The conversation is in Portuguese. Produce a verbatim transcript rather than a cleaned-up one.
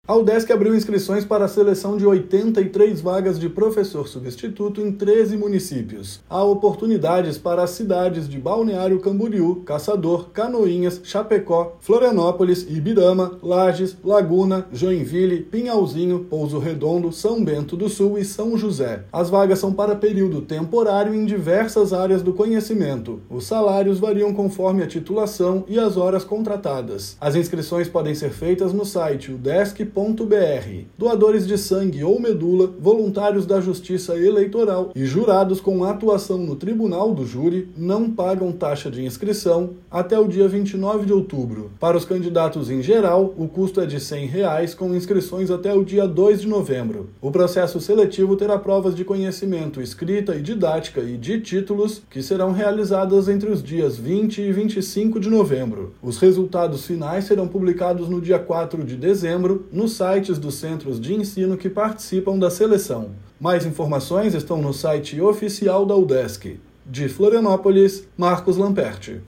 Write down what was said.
A UDESC abriu inscrições para a seleção de oitenta e três vagas de professor substituto em treze municípios. Há oportunidades para as cidades de Balneário Camboriú, Caçador, Canoinhas, Chapecó, Florianópolis, Ibirama, Lages, Laguna, Joinville, Pinhalzinho, Pouso Redondo, São Bento do Sul e São José. As vagas são para período temporário em diversas áreas do conhecimento. Os salários variam conforme a titulação e as horas contratadas. As inscrições podem ser feitas no site udesc ponto br. Doadores de sangue ou medula, voluntários da Justiça Eleitoral e jurados com atuação no Tribunal do Júri não pagam taxa de inscrição até o dia vinte e nove de outubro. Para os candidatos em geral, o custo é de cem reais, com inscrições até o dia dois de novembro. O processo seletivo terá provas de conhecimento, escrita e didática e de títulos que serão realizadas entre os dias vinte e vinte e cinco de novembro. Os resultados finais serão publicados no dia quatro de dezembro nos sites dos centros de ensino que participam da seleção. Mais informações estão no site oficial da UDESC. De Florianópolis, Marcos Lamperti.